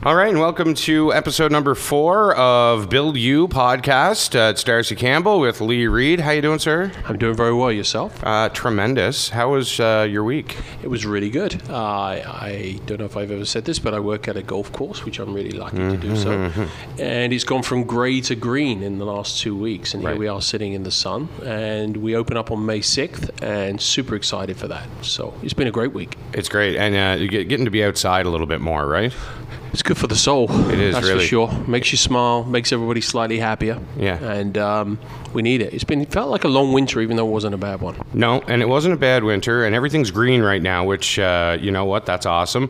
All right, and welcome to episode number 4 of Build You podcast. It's Darcy Campbell with Lee Reed. How you doing, sir? I'm doing very well. Yourself? Tremendous. How was your week? It was really good. I don't know if I've ever said this, but I work at a golf course, which I'm really lucky to do so. And it's gone from grey to green in the last 2 weeks. And here we are sitting in the sun. And we open up on May 6th and super excited for that. So it's been a great week. It's great. And you're getting to be outside a little bit more, right? It's good for the soul. It is, that's really. For sure. Makes you smile, makes everybody slightly happier. Yeah. And we need it. It felt like a long winter, even though it wasn't a bad one. No, and it wasn't a bad winter, and everything's green right now, which, you know what, that's awesome.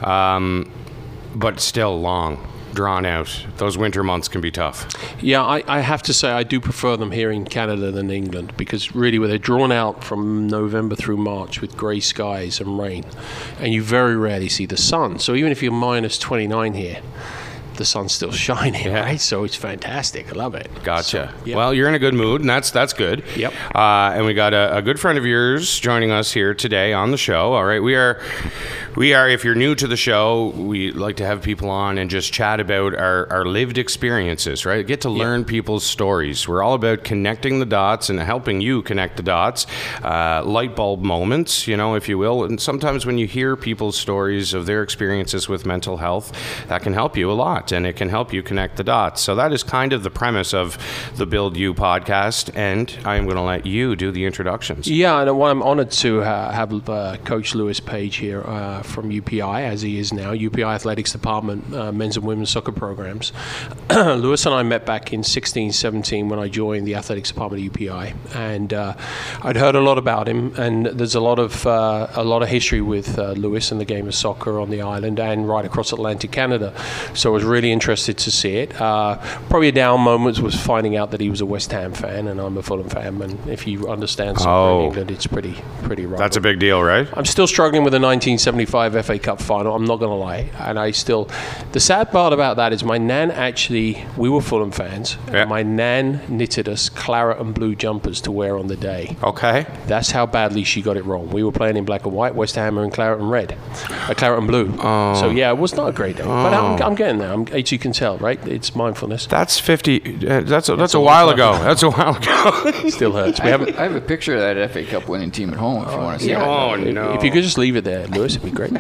But still long, drawn out. Those winter months can be tough. Yeah, I have to say I do prefer them here in Canada than England, because really they're drawn out from November through March with grey skies and rain, and you very rarely see the sun. So even if you're minus 29 here, the sun's still shining, right? So it's fantastic. I love it. Gotcha. So, yeah. Well, you're in a good mood, and that's good. Yep. And we got a good friend of yours joining us here today on the show. All right, we are. If you're new to the show, we like to have people on and just chat about our lived experiences, right? Get to learn people's stories. We're all about connecting the dots and helping you connect the dots, light bulb moments, you know, if you will. And sometimes when you hear people's stories of their experiences with mental health, that can help you a lot. And it can help you connect the dots. So that is kind of the premise of the Build You podcast, and I'm going to let you do the introductions. Yeah, and I'm honored to have Coach Lewis Page here from UPI, as he is now, UPI Athletics Department, men's and women's soccer programs. Lewis and I met back in 16-17 when I joined the Athletics Department of UPI, and I'd heard a lot about him, and there's a lot of history with Lewis and the game of soccer on the island and right across Atlantic Canada. So I was really interested to see it. Probably a down moment was finding out that he was a West Ham fan and I'm a Fulham fan, and if you understand soccer in England, it's pretty rough. That's a big deal, right? I'm still struggling with the 1975 FA Cup final, I'm not going to lie. And the sad part about that is my nan we were Fulham fans, and my nan knitted us claret and blue jumpers to wear on the day. Okay. That's how badly she got it wrong. We were playing in black and white, West Ham are in claret and red, claret and blue. So yeah, it was not a great day, but I'm getting there. As you can tell, right? It's mindfulness. That's 50. That's a while ago. That's a while ago. Still hurts. I have a picture of that FA Cup winning team at home if you want to see it. Oh, no. If you could just leave it there, Lewis, it'd be great.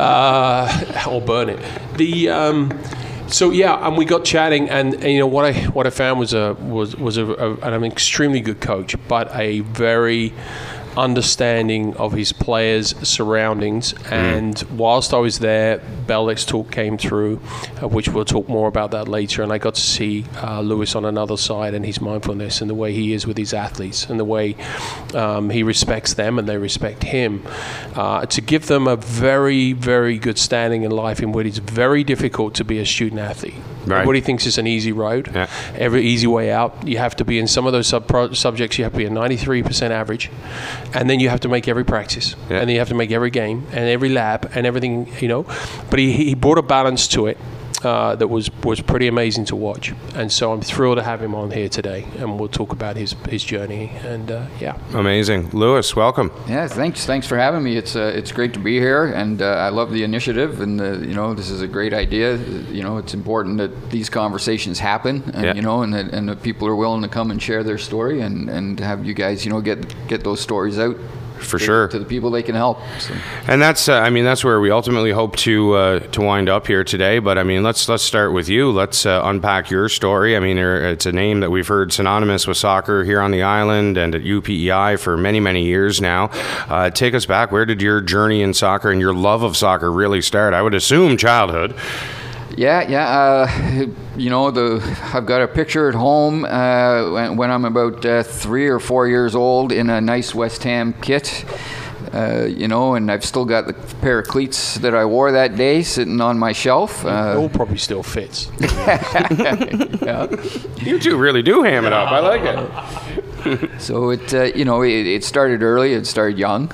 Or burn it. So yeah, and we got chatting, and you know what I found was an extremely good coach, but a very understanding of his players' surroundings. And whilst I was there, Bell Let's Talk came through, which we'll talk more about that later, and I got to see Lewis on another side and his mindfulness and the way he is with his athletes and the way he respects them and they respect him, to give them a very, very good standing in life in what it's very difficult to be a student athlete. Right. Everybody thinks it's an easy road, every easy way out. You have to be in some of those subjects, you have to be a 93% average, and then you have to make every practice, and then you have to make every game and every lab and everything, you know. But he brought a balance to it that was pretty amazing to watch, and so I'm thrilled to have him on here today, and we'll talk about his journey. And amazing. Lewis, welcome. Yeah, thanks for having me. It's great to be here, and I love the initiative, and you know, this is a great idea. You know, it's important that these conversations happen, and you know, and that people are willing to come and share their story, and have you guys, you know, get those stories out. For sure, to the people they can help. So. And that's that's where we ultimately hope to wind up here today. But I mean, let's start with you. Let's unpack your story. I mean, it's a name that we've heard synonymous with soccer here on the island and at UPEI for many years now. Take us back. Where did your journey in soccer and your love of soccer really start? I would assume childhood. Yeah. You know, I've got a picture at home when I'm about 3 or 4 years old in a nice West Ham kit. You know, and I've still got the pair of cleats that I wore that day sitting on my shelf. It all probably still fits. Yeah. You two really do ham it up. I like it. So it started early. It started young,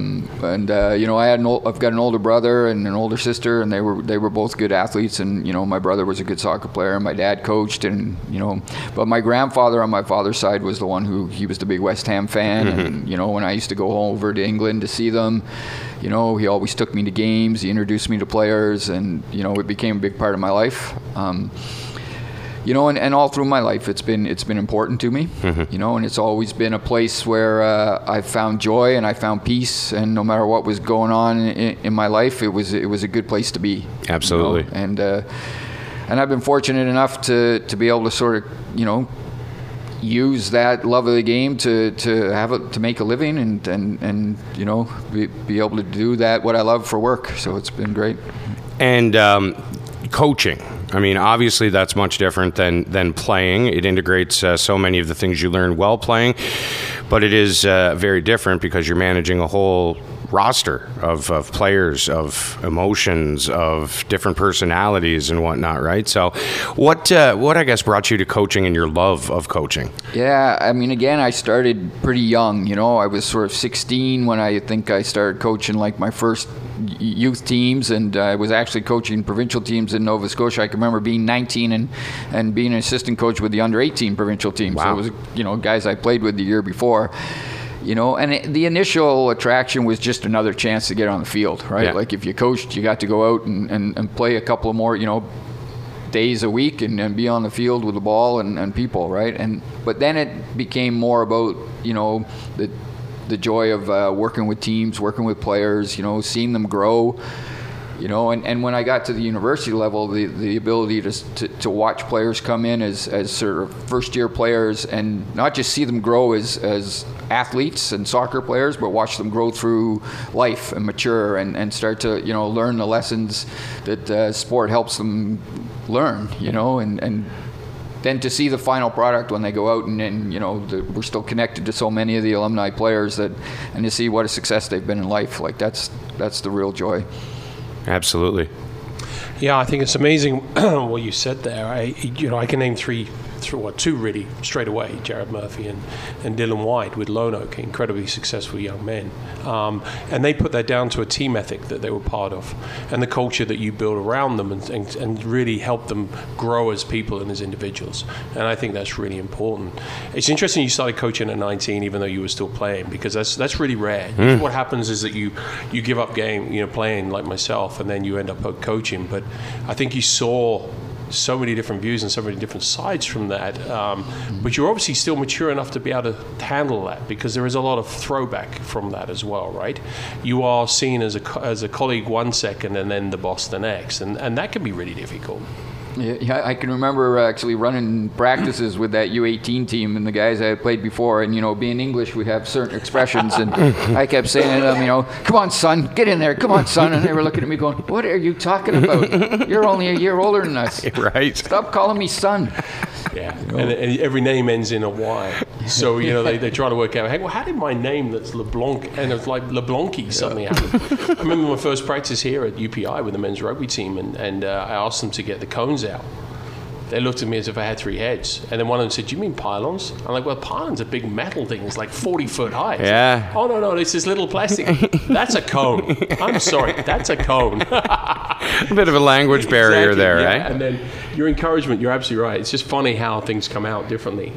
I've got an older brother and an older sister, and they were both good athletes. And my brother was a good soccer player, and my dad coached, and but my grandfather on my father's side was the one he was the big West Ham fan, and when I used to go over to England to see them, he always took me to games. He introduced me to players, and it became a big part of my life. And all through my life, it's been important to me, and it's always been a place where I found joy and I found peace, and no matter what was going on in my life, it was a good place to be. Absolutely. And I've been fortunate enough to be able to sort of, use that love of the game to make a living and be able to do that what I love for work. So it's been great. And coaching. I mean, obviously that's much different than playing. It integrates so many of the things you learn while playing, but it is very different because you're managing a whole roster of players, of emotions, of different personalities and whatnot, right? So what I guess brought you to coaching and your love of coaching? Yeah, I mean, again, I started pretty young. I was sort of 16 when I think I started coaching like my first youth teams, and I was actually coaching provincial teams in Nova Scotia. I can remember being 19 and being an assistant coach with the under-18 provincial team. Wow. So it was, guys I played with the year before. And the initial attraction was just another chance to get on the field, right? Yeah. Like if you coached, you got to go out and play a couple of more, days a week and be on the field with the ball and people, right? But then it became more about, the joy of working with teams, working with players, seeing them grow. And when I got to the university level, the ability to watch players come in as sort of first-year players and not just see them grow as athletes and soccer players, but watch them grow through life and mature and start to, learn the lessons that sport helps them learn, and then to see the final product when they go out and we're still connected to so many of the alumni players and to see what a success they've been in life, like that's the real joy. Absolutely. Yeah, I think it's amazing what you said there. I can name two really straight away: Jared Murphy and Dylan White with Lone Oak, incredibly successful young men, and they put that down to a team ethic that they were part of, and the culture that you build around them, and really help them grow as people and as individuals. And I think that's really important. It's interesting you started coaching at 19, even though you were still playing, because that's really rare. What happens is that you give up playing like myself, and then you end up coaching. But I think you saw so many different views and so many different sides from that, but you're obviously still mature enough to be able to handle that, because there is a lot of throwback from that as well, right? You are seen as a colleague 1 second and then the boss the next, and that can be really difficult. Yeah, I can remember actually running practices with that U18 team and the guys I had played before, and being English, we have certain expressions, and I kept saying to them, "Come on, son, get in there, come on, son," and they were looking at me going, "What are you talking about? You're only a year older than us. Right. Stop calling me son." Yeah, and every name ends in a Y. So, they try to work out, hey, well, how did my name that's LeBlanc, and it's like LeBlancy suddenly happen? I remember my first practice here at UPI with the men's rugby team, and I asked them to get the cones out. They looked at me as if I had three heads. And then one of them said, "Do you mean pylons?" I'm like, "Well, pylon's a big metal thing. It's like 40 foot high." Yeah. Like, "Oh, no, it's this little plastic." "That's a cone." "I'm sorry, that's a cone." A bit of a language barrier there, yeah. right? And then your encouragement, you're absolutely right. It's just funny how things come out differently.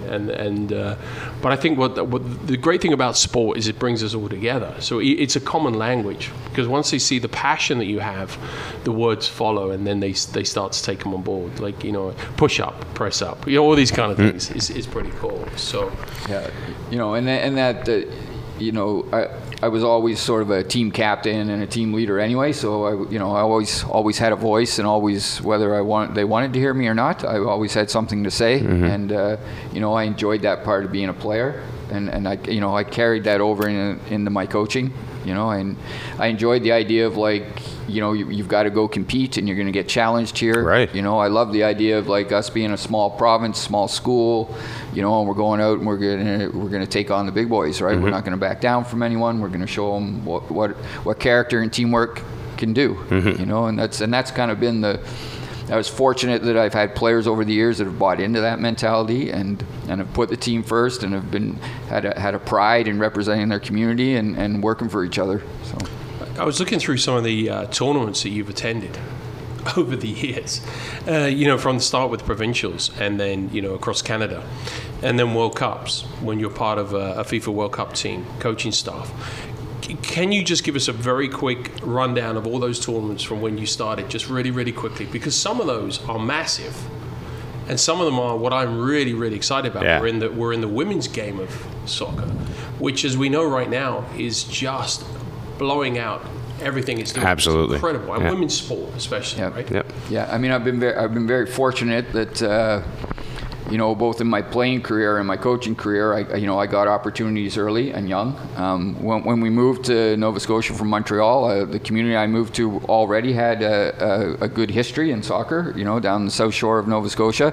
But I think what the great thing about sport is it brings us all together. So it's a common language, because once they see the passion that you have, the words follow, and then they start to take them on board. Like, push up, press up, all these kind of things is pretty cool. So yeah, I was always sort of a team captain and a team leader anyway, so I always had a voice, and always, whether they wanted to hear me or not, I always had something to say. And I enjoyed that part of being a player, and I carried that over into my coaching. And I enjoyed the idea of, like, you've got to go compete and you're going to get challenged here. Right. I love the idea of, like, us being a small province, small school, and we're going out and we're going to take on the big boys, right? We're not going to back down from anyone. We're going to show them what character and teamwork can do. And that's kind of been I was fortunate that I've had players over the years that have bought into that mentality and have put the team first and have had a pride in representing their community and working for each other. So I was looking through some of the tournaments that you've attended over the years, from the start with provincials and then, across Canada and then World Cups when you're part of a FIFA World Cup team, coaching staff. Can you just give us a very quick rundown of all those tournaments from when you started, just really, really quickly? Because some of those are massive and some of them are what I'm really, really excited about. Yeah. We're in the women's game of soccer, which, as we know right now, is just blowing out everything it's doing. Absolutely. It's incredible. And women's sport especially, right? Yep. yeah, I mean, I've been very fortunate that both in my playing career and my coaching career, I got opportunities early and young. When we moved to Nova Scotia from Montreal, the community I moved to already had a good history in soccer, down the south shore of Nova Scotia.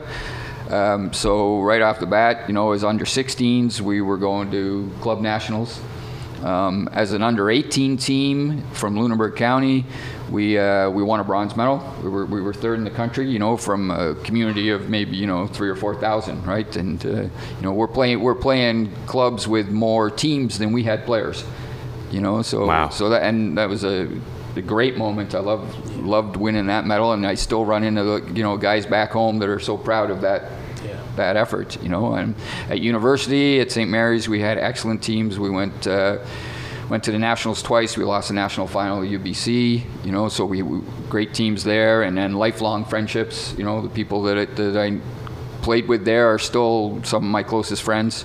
So right off the bat, as under 16s, we were going to club nationals. As an under 18 team from Lunenburg County, we won a bronze medal. We were third in the country, from a community of maybe 3,000 or 4,000, right? And we're playing clubs with more teams than we had players, So wow. So that was a great moment. I loved winning that medal, and I still run into guys back home that are so proud of that effort, And at university, at St. Mary's, we had excellent teams. We went to the nationals twice. We lost the national final at UBC, so we great teams there, and then lifelong friendships. The people that I played with there are still some of my closest friends.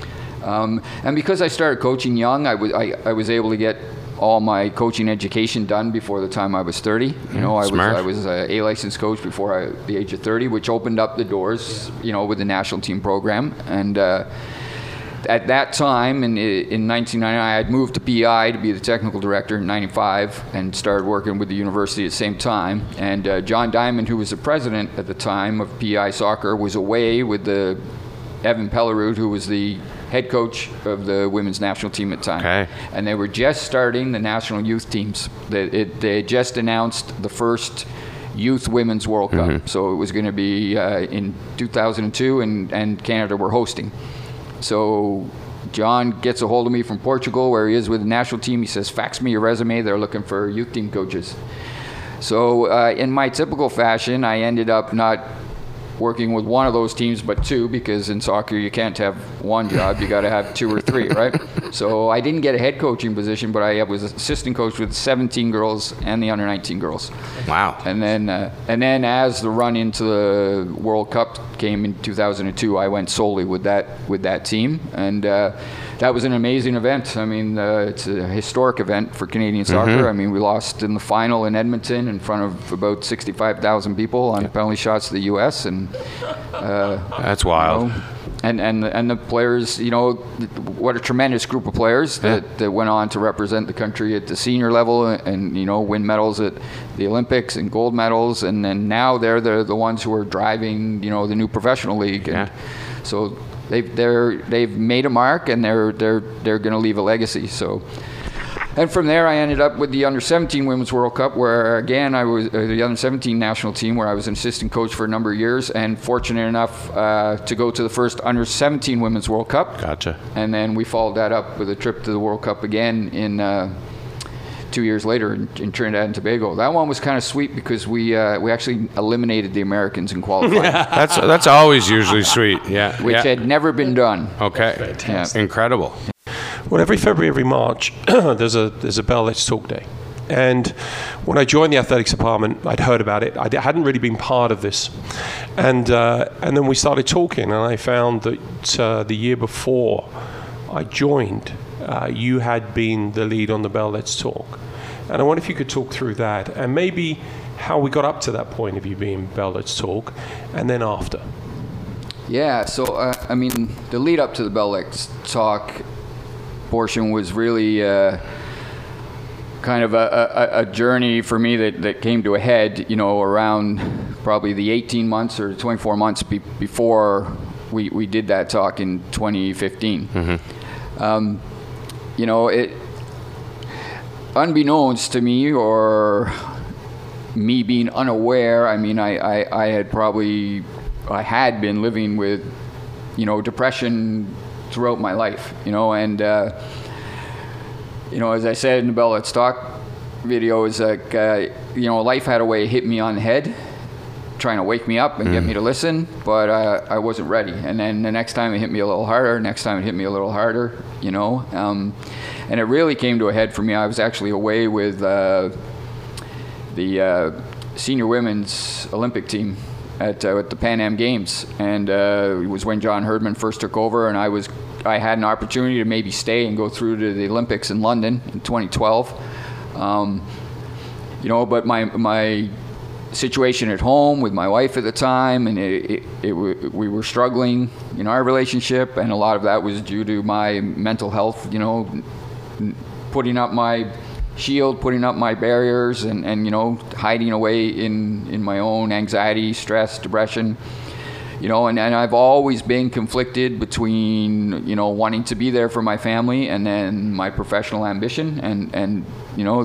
And because I started coaching young, I was able to get all my coaching education done before the time I was 30. I was a A-licensed coach before the age of 30, which opened up the doors, with the national team program. And at that time, in 1999, I had moved to PEI to be the technical director in 95 and started working with the university at the same time. And John Diamond, who was the president at the time of PEI Soccer, was away with Evan Pellerud, who was the head coach of the women's national team at the time. Okay. And they were just starting the national youth teams. They had just announced the first Youth Women's World Cup. Mm-hmm. So it was going to be in 2002, and Canada were hosting. So John gets a hold of me from Portugal, where he is with the national team. He says, fax me your resume. They're looking for youth team coaches. So in my typical fashion, I ended up not working with one of those teams, but two, because in soccer you can't have one job, you got to have two or three, right? So I didn't get a head coaching position, but I was assistant coach with 17 girls and the under 19 girls. Wow. And then as the run into the World Cup came in 2002, I went solely with that team, and that was an amazing event. I mean, it's a historic event for Canadian soccer. Mm-hmm. I mean, we lost in the final in Edmonton in front of about 65,000 people on penalty shots to the U.S. and that's wild. And the players, what a tremendous group of players that went on to represent the country at the senior level and win medals at the Olympics and gold medals, and then now they're the ones who are driving the new professional league. And so they've made a mark, and they're going to leave a legacy. So. And from there, I ended up with the Under-17 Women's World Cup, where, again, I was the Under-17 national team, where I was an assistant coach for a number of years, and fortunate enough to go to the first Under-17 Women's World Cup. Gotcha. And then we followed that up with a trip to the World Cup again in 2 years later in Trinidad and Tobago. That one was kind of sweet because we actually eliminated the Americans in qualifying. That's always usually sweet. Yeah. Which had never been done. Okay. Yeah. Incredible. Well, every February, every March, there's a Bell Let's Talk Day. And when I joined the athletics department, I'd heard about it. I hadn't really been part of this. And then we started talking, and I found that the year before I joined, you had been the lead on the Bell Let's Talk. And I wonder if you could talk through that, and maybe how we got up to that point of you being Bell Let's Talk, and then after. Yeah, so, I mean, the lead up to the Bell Let's Talk portion was really kind of a journey for me that came to a head, around probably the 18 months or 24 months before we did that talk in 2015. Mm-hmm. It unbeknownst to me, or me being unaware, I mean, I had been living with, you know, depression throughout my life, you know, and, you know, as I said in the Bell Let's Talk video, is like, you know, life had a way of hitting me on the head, trying to wake me up and get me to listen, but I wasn't ready. And then the next time it hit me a little harder, next time it hit me a little harder, you know. And it really came to a head for me. I was actually away with the senior women's Olympic team at the Pan Am Games, and it was when John Herdman first took over, and I had an opportunity to maybe stay and go through to the Olympics in London in 2012. You know, but my situation at home with my wife at the time, and we were struggling in our relationship, and a lot of that was due to my mental health, you know, putting up my shield, putting up my barriers, and you know, hiding away in my own anxiety, stress, depression, you know, and I've always been conflicted between, you know, wanting to be there for my family and then my professional ambition, and you know,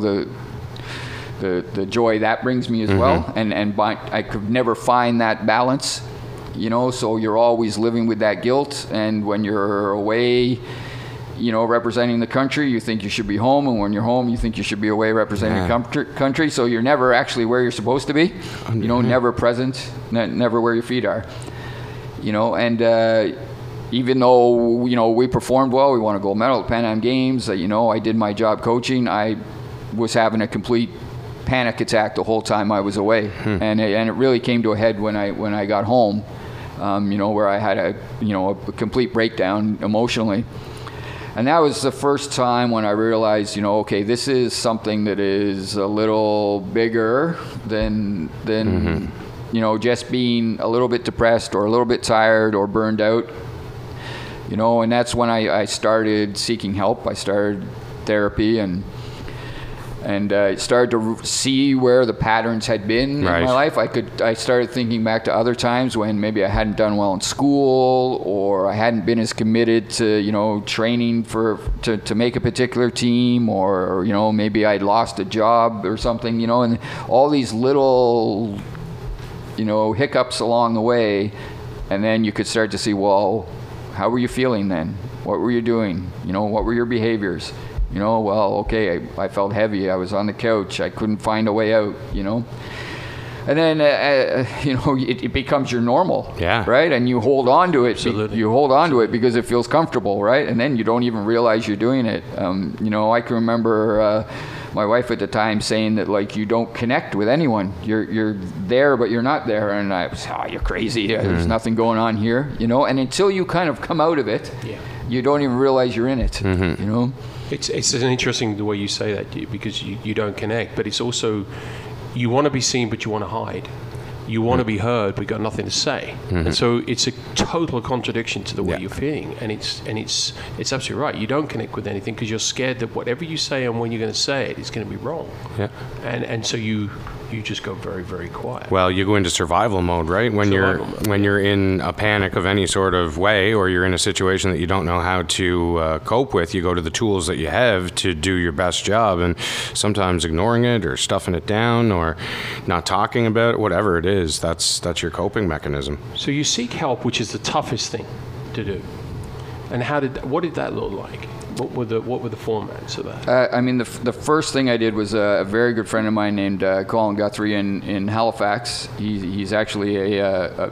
the joy that brings me as well, and I could never find that balance, you know, so you're always living with that guilt, and when you're away, you know, representing the country, you think you should be home, and when you're home, you think you should be away representing the country, so you're never actually where you're supposed to be, you know, never present, never where your feet are, you know, and even though, you know, we performed well, we won a gold medal at Pan Am Games, you know, I did my job coaching, I was having a complete panic attack the whole time I was away, and it really came to a head when I got home, you know, where I had a complete breakdown emotionally, and that was the first time when I realized, you know, okay, this is something that is a little bigger than you know, just being a little bit depressed or a little bit tired or burned out, you know, and that's when I started seeking help. I started therapy and started to see where the patterns had been in my life. I started thinking back to other times when maybe I hadn't done well in school, or I hadn't been as committed to, you know, training to make a particular team, or you know, maybe I'd lost a job or something, you know, and all these little, you know, hiccups along the way, and then you could start to see, well, how were you feeling then? What were you doing? You know, what were your behaviors? You know, well, okay, I felt heavy. I was on the couch. I couldn't find a way out, you know. And then, you know, it becomes your normal, right? And you hold on to it. Absolutely. You hold on to it because it feels comfortable, right? And then you don't even realize you're doing it. You know, I can remember my wife at the time saying that, like, you don't connect with anyone. You're there, but you're not there. And I was, you're crazy. There's nothing going on here, you know. And until you kind of come out of it, you don't even realize you're in it, you know. It's an interesting the way you say that, because you don't connect, but it's also, you want to be seen, but you want to hide. You want to be heard, but you've got nothing to say. And so it's a total contradiction to the way you're feeling. And it's absolutely right. You don't connect with anything because you're scared that whatever you say and when you're going to say it is going to be wrong. Yeah. And so you just go very, very quiet. Well, you go into survival mode, right? When you're in a panic of any sort of way, or you're in a situation that you don't know how to cope with, you go to the tools that you have to do your best job, and sometimes ignoring it or stuffing it down or not talking about it, whatever it is, that's your coping mechanism. So you seek help, which is the toughest thing to do. And what did that look like? What were the formats of that? I mean, the first thing I did was a very good friend of mine named Colin Guthrie in Halifax. He's actually a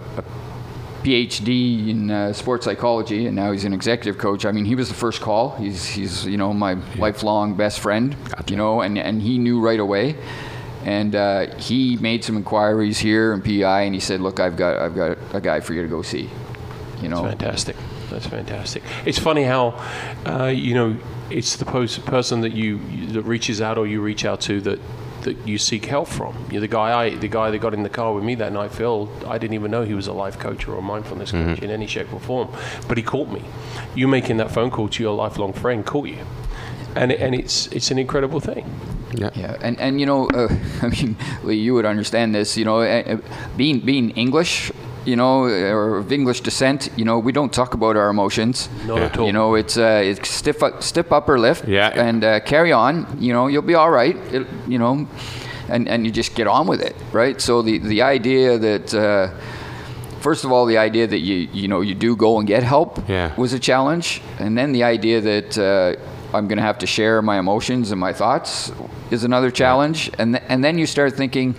PhD in sports psychology, and now he's an executive coach. I mean, he was the first call. He's you know, my lifelong best friend. Gotcha. You know, and he knew right away. And he made some inquiries here in PI, and he said, "Look, I've got a guy for you to go see." You know, That's fantastic. It's funny how, you know, it's the person that that reaches out or you reach out to that you seek help from. You know, the guy that got in the car with me that night, Phil, I didn't even know he was a life coach or a mindfulness coach in any shape or form, but he caught me. You making that phone call to your lifelong friend caught you, and it's an incredible thing. Yeah, and you know, I mean, Lee, you would understand this. You know, being English, you know, or of English descent, you know, we don't talk about our emotions. Not at all. You know, it's stiff upper lip. Yeah. And carry on. You know, you'll be all right. You know, and you just get on with it, right? So the idea that first of all, the idea that you do go and get help was a challenge, and then the idea that I'm going to have to share my emotions and my thoughts is another challenge, and then you start thinking,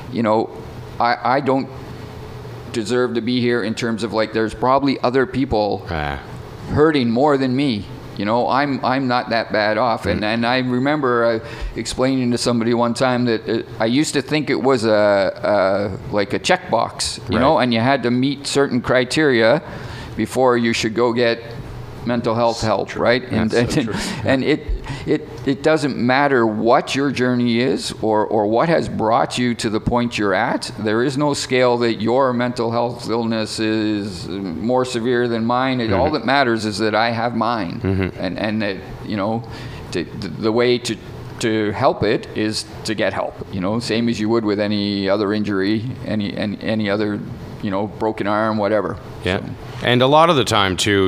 I don't deserve to be here in terms of like there's probably other people hurting more than me. I'm not that bad off, and I remember explaining to somebody one time that I used to think it was like a checkbox, and you had to meet certain criteria before you should go get mental health help, right? And it doesn't matter what your journey is or what has brought you to the point you're at. There is no scale that your mental health illness is more severe than mine. All that matters is that I have mine, and that the way to help it is to get help. Same as you would with any other injury, any other broken arm, whatever. Yeah. So. And a lot of the time too,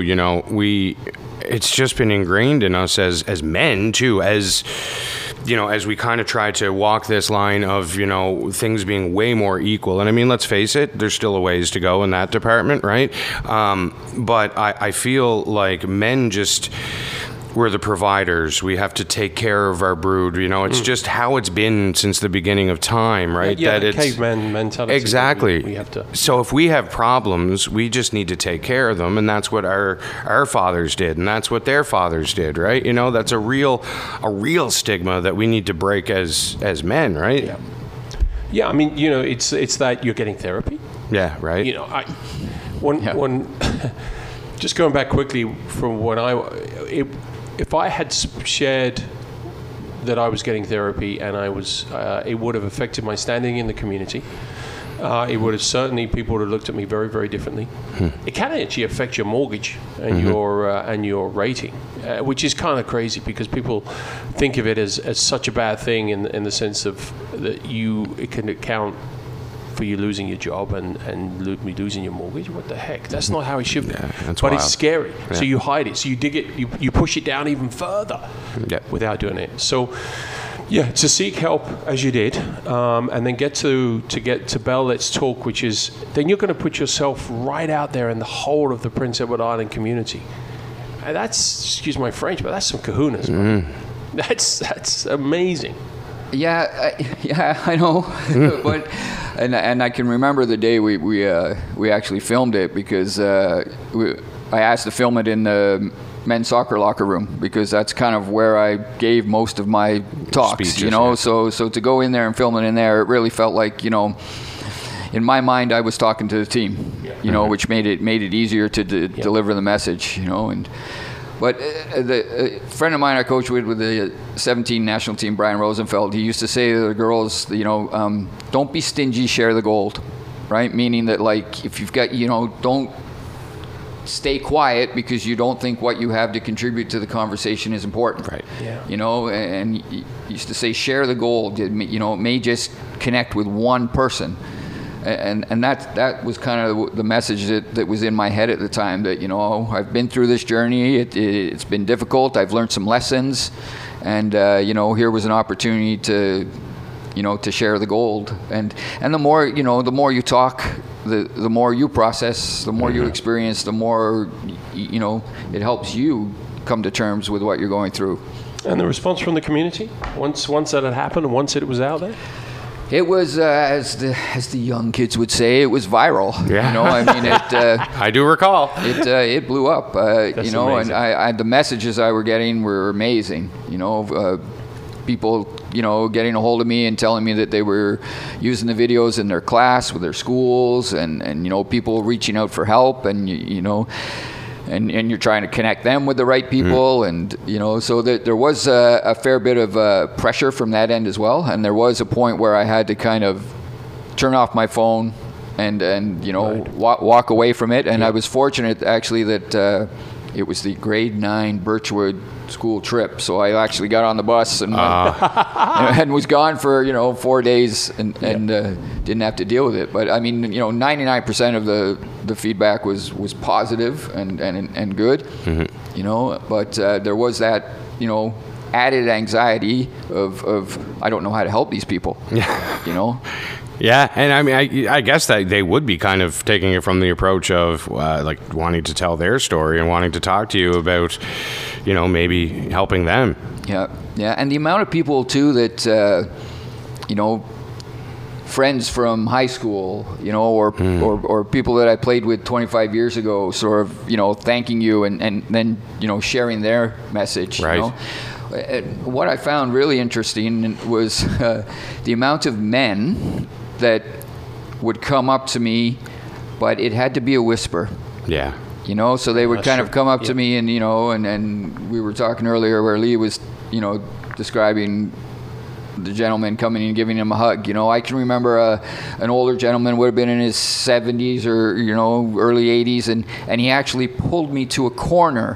it's just been ingrained in us as men too, as we kind of try to walk this line of, things being way more equal. And I mean, let's face it, there's still a ways to go in that department, right? But I feel like men we're the providers. We have to take care of our brood. It's just how it's been since the beginning of time, right? Yeah, that it's caveman mentality. Exactly. We have to. So if we have problems, we just need to take care of them, and that's what our fathers did, and that's what their fathers did, right? That's a real stigma that we need to break as men, right? Yeah. Yeah, I mean, it's that you're getting therapy. Yeah, right. When just going back quickly from when if I had shared that I was getting therapy and it would have affected my standing in the community. It would have certainly, people would have looked at me very, very differently. It can actually affect your mortgage and your rating, which is kind of crazy because people think of it as such a bad thing in the sense of that it can account for you losing your job and losing your mortgage. What the heck? That's not how it should be. But wild. It's scary. Yeah. So you hide it. So you dig it. You push it down even further without doing it. So to seek help as you did, and then get to Bell Let's Talk, which is then you're going to put yourself right out there in the whole of the Prince Edward Island community. And that's, excuse my French, but that's some kahunas, man. That's amazing. Yeah, I know, but and I can remember the day we actually filmed it because I asked to film it in the men's soccer locker room because that's kind of where I gave most of my talks, speeches, So to go in there and film it in there, it really felt like in my mind I was talking to the team, which made it easier to deliver the message, But a friend of mine I coached with the 17 national team, Brian Rosenfeld, he used to say to the girls, don't be stingy, share the gold, right? Meaning that, like, if you've got, don't stay quiet because you don't think what you have to contribute to the conversation is important. Right. Yeah. And he used to say, share the gold. It may just connect with one person. And that was kind of the message that was in my head at the time, that I've been through this journey. It's been difficult. I've learned some lessons, and here was an opportunity to share the gold. And the more you talk, the more you process, the more you experience, the more it helps you come to terms with what you're going through. And the response from the community once that had happened, and once it was out there. It was, as the young kids would say, it was viral. Yeah. I do recall. It blew up. That's amazing. And the messages I were getting were amazing. People, getting a hold of me and telling me that they were using the videos in their class with their schools, and people reaching out for help, and and you're trying to connect them with the right people, and so there was a fair bit of pressure from that end as well, and there was a point where I had to kind of turn off my phone and walk away from it, and I was fortunate actually that it was the grade 9 Birchwood school trip, so I actually got on the bus and and was gone for 4 days and didn't have to deal with it. But I mean, 99% of the feedback was positive and good. But there was that added anxiety of I don't know how to help these people. You know. Yeah, and I mean, I guess that they would be kind of taking it from the approach of like wanting to tell their story and wanting to talk to you about, you know, maybe helping them. Yeah, and the amount of people too that, you know, friends from high school, you know, or people that I played with 25 years ago, sort of, you know, thanking you and then, you know, sharing their message. Right. You know? What I found really interesting was the amount of men that would come up to me, but it had to be a whisper. Yeah. You know, so they would That's kind true. of come up to me and, you know, and we were talking earlier where Lee was, you know, describing the gentleman coming and giving him a hug. You know, I can remember an older gentleman would have been in his 70s or, you know, early 80s, and he actually pulled me to a corner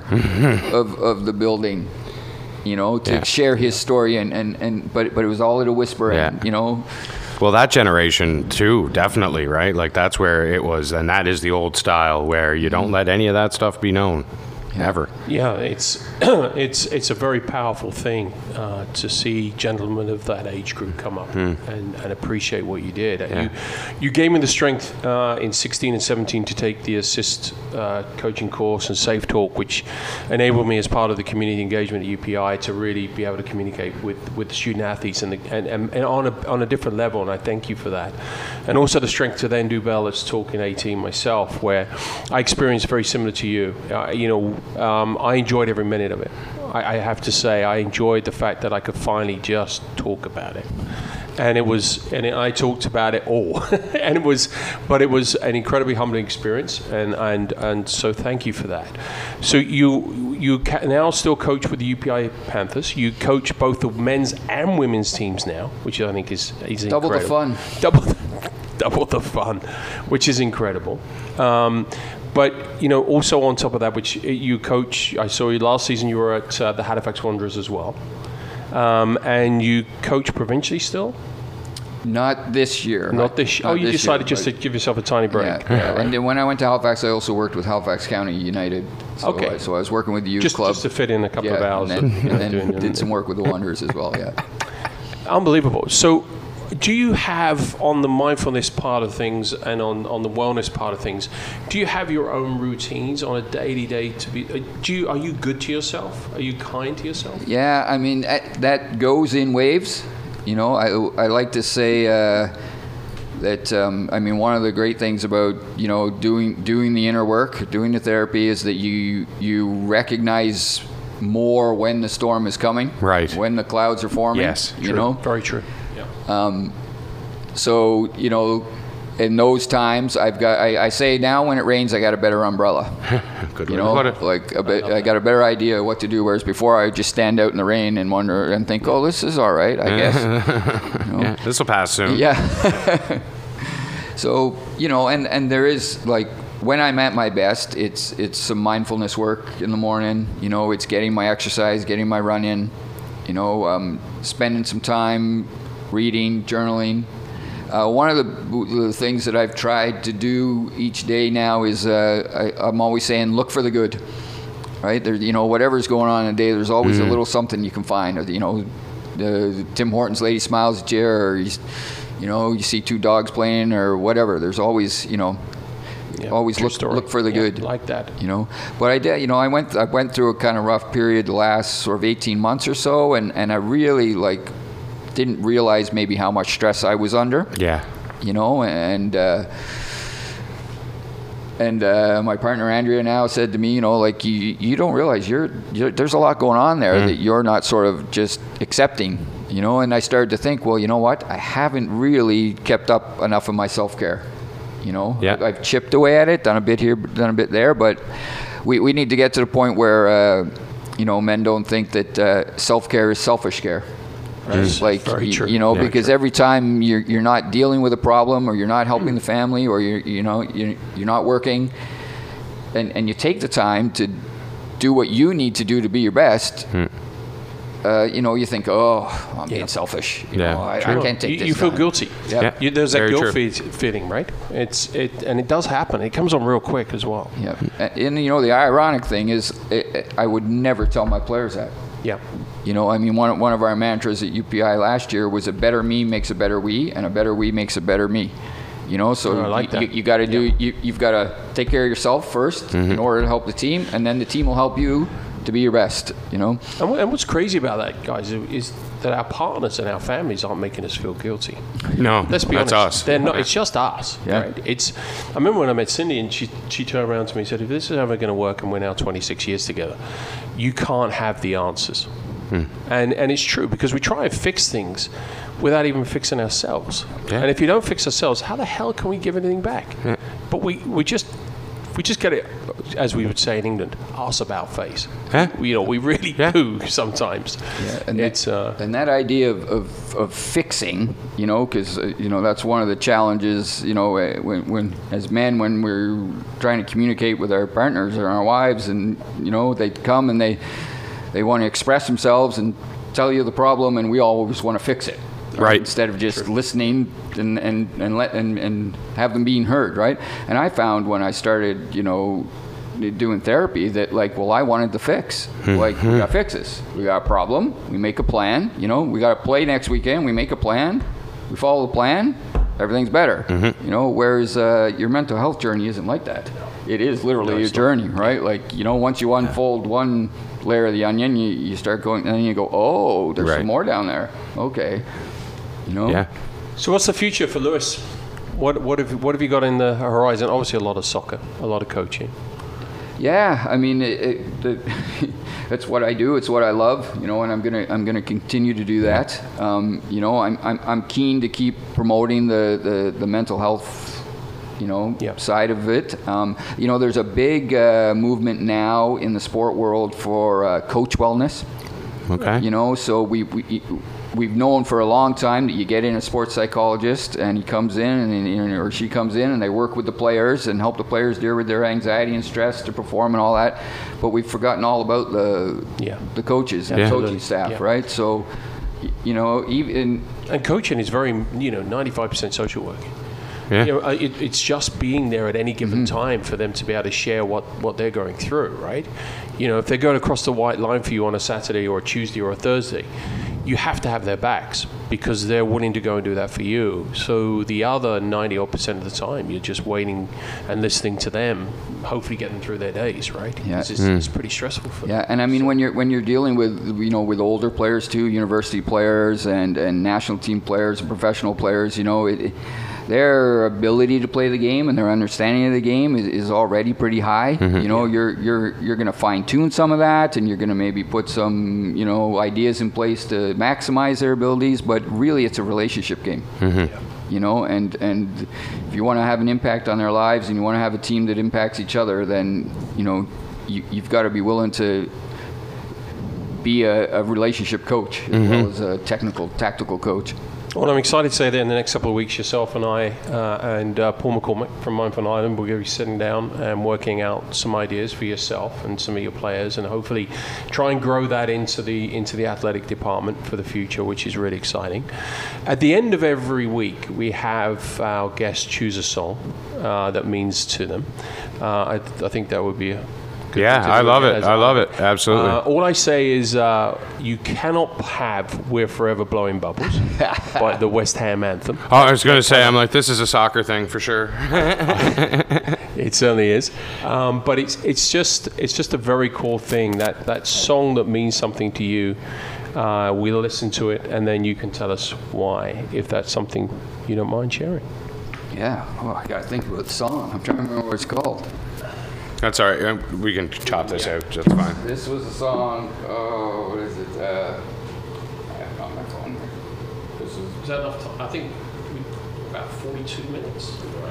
of the building, you know, to share his story, but it was all at a whisper, and, you know. Well, that generation too, definitely, right? Like that's where it was, and that is the old style where you don't let any of that stuff be known, ever. Yeah, it's it's a very powerful thing to see gentlemen of that age group come up and appreciate what you did. Yeah. You gave me the strength in 16 and 17 to take the assist coaching course and Safe Talk, which enabled me as part of the community engagement at UPI to really be able to communicate with the student athletes and on a different level, and I thank you for that. And also the strength to then do Let's Talk in 18 myself, where I experienced very similar to you. You know, I enjoyed every minute of it. I have to say, I enjoyed the fact that I could finally just talk about it. And I talked about it all, and it was an incredibly humbling experience, and so thank you for that. So you now still coach with the UPI Panthers. You coach both the men's and women's teams now, which I think is Double incredible. the fun. Double the fun, which is incredible. But, you know, also on top of that, which you coach, I saw you last season, you were at the Halifax Wanderers as well. And you coach provincially still? Not this year. Not this year. Oh, you decided just to give yourself a tiny break. Yeah. And then when I went to Halifax, I also worked with Halifax County United. So Okay. So I was working with the youth club. Just to fit in a couple of hours. And then did some work with the Wanderers as well, yeah. Unbelievable. So do you have, on the mindfulness part of things and on the wellness part of things, do you have your own routines on a daily day to be? Are you good to yourself? Are you kind to yourself? Yeah, I mean that goes in waves. You know, I like to say that I mean one of the great things about, you know, doing the inner work, doing the therapy, is that you recognize more when the storm is coming, right? When the clouds are forming. Yes, you true. know, very true. So, you know, in those times, I say now when it rains, I got a better umbrella. Good You way know, to put it. like I got a better idea of what to do. Whereas before, I would just stand out in the rain and wonder and think, "Oh, this is all right, I guess." You know? Yeah, this will pass soon. Yeah. So, you know, and there is, like, when I'm at my best, it's some mindfulness work in the morning. You know, it's getting my exercise, getting my run in. You know, spending some time reading, journaling. One of the things that I've tried to do each day now is I'm always saying, look for the good, right? There, you know, whatever's going on in a day, there's always a little something you can find. Or, you know, Tim Hortons lady smiles at you, or you know, you see two dogs playing, or whatever. There's always, you know, always look for the good. Like that. You know, but I did. You know, I went through a kind of rough period the last sort of 18 months or so, and I really didn't realize maybe how much stress I was under. Yeah. You know, and my partner Andrea now said to me, you know, like you don't realize there's a lot going on there that you're not sort of just accepting. You know, and I started to think, well, you know what? I haven't really kept up enough of my self-care. You know, I've chipped away at it, done a bit here, done a bit there, but we need to get to the point where you know, men don't think that self-care is selfish care. Right? Like, you know, because every time you're not dealing with a problem, or you're not helping the family, or you're not working, and you take the time to do what you need to do to be your best. You know, you think, oh, I'm being selfish. You know, I can't take this. You feel guilty. Yeah. There's that Very guilt true. feeling, right? And it does happen. It comes on real quick as well. Yeah. And you know, the ironic thing is, I would never tell my players that. Yeah. You know, I mean, one of our mantras at UPI last year was a better me makes a better we, and a better we makes a better me. You know, so I like that. you got to do, you've got to take care of yourself first in order to help the team, and then the team will help you to be your best, you know. And what's crazy about that, guys, is that our partners and our families aren't making us feel guilty. No, Let's be that's honest. us. They're not. It's just us. Yeah. Right? I remember when I met Cindy, and she turned around to me and said, "If this is ever going to work, and we're now 26 years together, you can't have the answers." And it's true, because we try and fix things without even fixing ourselves. Yeah. And if you don't fix ourselves, how the hell can we give anything back? Yeah. But we just get it, as we would say in England, arse about face. Huh? We really do sometimes. Yeah, and It's and that idea of fixing, you know, because you know, that's one of the challenges, you know, when as men, when we're trying to communicate with our partners or our wives, and you know, they come and they want to express themselves and tell you the problem, and we always want to fix it. Right. Instead of just listening and have them being heard, right? And I found when I started, you know, doing therapy that, like, well, I wanted to fix. Like, we got to fix this. We got a problem. We make a plan. You know, we got to play next weekend. We make a plan. We follow the plan. Everything's better. You know, whereas your mental health journey isn't like that. It is literally a journey, right? Like, you know, once you unfold one layer of the onion, you start going, and then you go, oh, there's some more down there. Okay. You know? Yeah. So what's the future for Lewis? What have you got in the horizon? Obviously, a lot of soccer, a lot of coaching. Yeah, I mean, it's what I do. It's what I love. You know, and I'm gonna continue to do that. You know, I'm keen to keep promoting the mental health, you know, side of it. You know, there's a big movement now in the sport world for coach wellness. Okay. You know, so we've known for a long time that you get in a sports psychologist, and he comes in or she comes in, and they work with the players and help the players deal with their anxiety and stress to perform and all that. But we've forgotten all about the coaches and coaching staff, right? So, you know, and coaching is very, you know, 95% social work. Yeah. You know, it's just being there at any given time for them to be able to share what they're going through, right? You know, if they're going across the white line for you on a Saturday or a Tuesday or a Thursday, you have to have their backs, because they're willing to go and do that for you. So the other 90% of the time, you're just waiting and listening to them, hopefully get them through their days, right? Yeah. It's pretty stressful for them. Yeah, and I mean, when you're dealing with, you know, with older players too, university players and national team players and professional players, you know, their ability to play the game and their understanding of the game is already pretty high. You know, you're going to fine tune some of that, and you're going to maybe put some, you know, ideas in place to maximize their abilities. But really, it's a relationship game. You know, and if you want to have an impact on their lives, and you want to have a team that impacts each other, then, you know, you've got to be willing to be a relationship coach as well as a tactical coach. Well, I'm excited to say that in the next couple of weeks, yourself and I and Paul McCormick from Mindful Island, we're going to be sitting down and working out some ideas for yourself and some of your players, and hopefully try and grow that into the athletic department for the future, which is really exciting. At the end of every week, we have our guests choose a song that means to them. I think that would be a I love it. I love it. Absolutely. All I say is you cannot have "We're Forever Blowing Bubbles" by the West Ham anthem. Oh, I was going to say, I'm like, this is a soccer thing for sure. It certainly is. But it's just a very cool thing, that song that means something to you. We'll listen to it, and then you can tell us why, if that's something you don't mind sharing. Yeah. Oh, I got to think about the song. I'm trying to remember what it's called. That's all right. We can chop this out. That's fine. This was a song. Oh, what is it? I have it on my phone here. Is that enough time? I think about 42 minutes.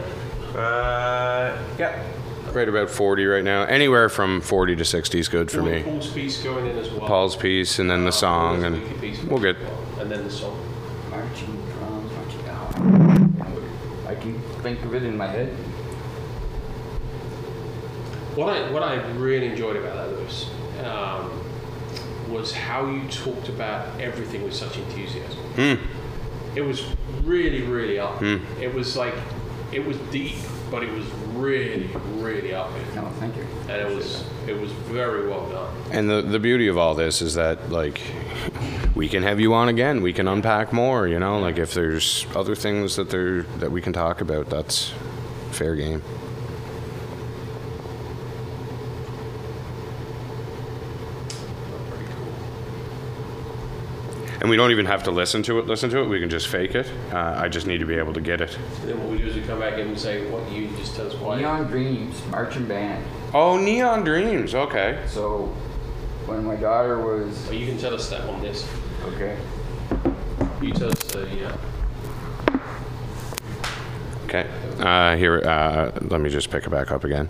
Yeah. Right about 40 right now. Anywhere from 40 to 60 is good for me. Paul's piece going in as well. Paul's piece, and then the song, and we'll get. And then the song. Marching drums, marching. I can think of it in my head. What I really enjoyed about that, Lewis, was how you talked about everything with such enthusiasm. It was really, really up. It was like it was deep, but it was really, really upbeat. No, thank you. And it was very well done. And the beauty of all this is that, like, we can have you on again. We can unpack more, you know? Like, if there's other things that we can talk about, that's fair game. And we don't even have to listen to it. We can just fake it. I just need to be able to get it. And then what we do is we come back in and say, what you just tell us why. Neon Dreams, marching band. Oh, Neon Dreams. Okay. So when my daughter was... Oh, you can tell us that one, this. Okay. You tell us, yeah. Okay. Here, let me just pick it back up again.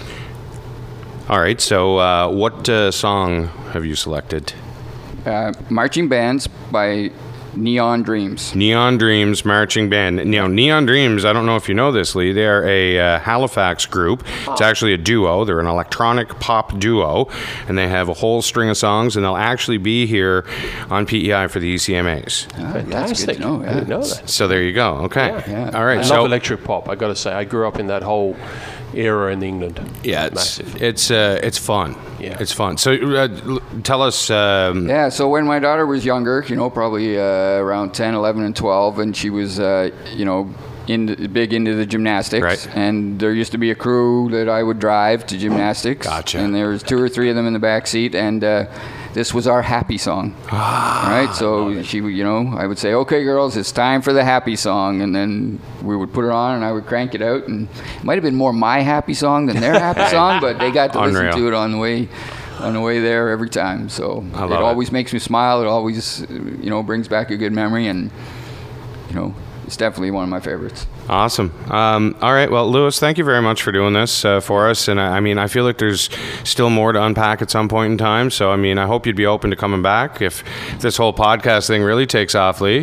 All right. So what song have you selected? Marching Bands by Neon Dreams. Neon Dreams Marching Band. You know, Neon Dreams, I don't know if you know this, Lee, they are a Halifax group. It's actually a duo. They're an electronic pop duo, and they have a whole string of songs, and they'll actually be here on PEI for the ECMAs. That's good to know. I didn't know that. So there you go. Okay. Yeah. All right. I love electric pop, I got to say. I grew up in that whole era in England. Yeah, Massive. it's fun. Yeah. It's fun. So tell us. Yeah, so when my daughter was younger, you know, probably around 10, 11, and 12, and she was, you know, big into the gymnastics. Right. And there used to be a crew that I would drive to gymnastics. Gotcha. And there was 2 or 3 of them in the back seat, and this was our happy song. All right, so she, you know, I would say, "Okay, girls, it's time for the happy song," and then we would put it on, and I would crank it out, and it might have been more my happy song than their happy song, but they got to Unreal. listen to it on the way there every time. So I love it always makes me smile. It always, you know, brings back a good memory, and you know, it's definitely one of my favorites. Awesome. All right. Well, Lewis, thank you very much for doing this for us. And I mean, I feel like there's still more to unpack at some point in time. So, I mean, I hope you'd be open to coming back if this whole podcast thing really takes off, Lee.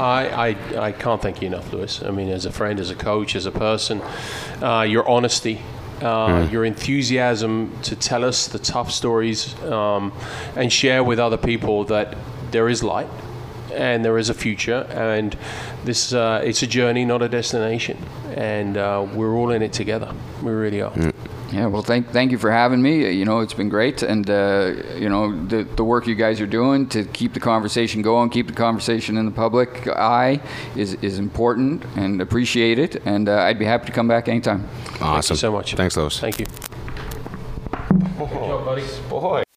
I can't thank you enough, Lewis. I mean, as a friend, as a coach, as a person, your honesty, your enthusiasm to tell us the tough stories and share with other people that there is light and there is a future, and this it's a journey, not a destination, and we're all in it together. We really are. Yeah, well, thank you for having me. You know, it's been great, and you know, the work you guys are doing to keep the conversation going, keep the conversation in the public eye is important and appreciate it, and I'd be happy to come back anytime. Awesome. Thank you so much. Thanks, Lewis. Thank you. Good job, buddy. Boy.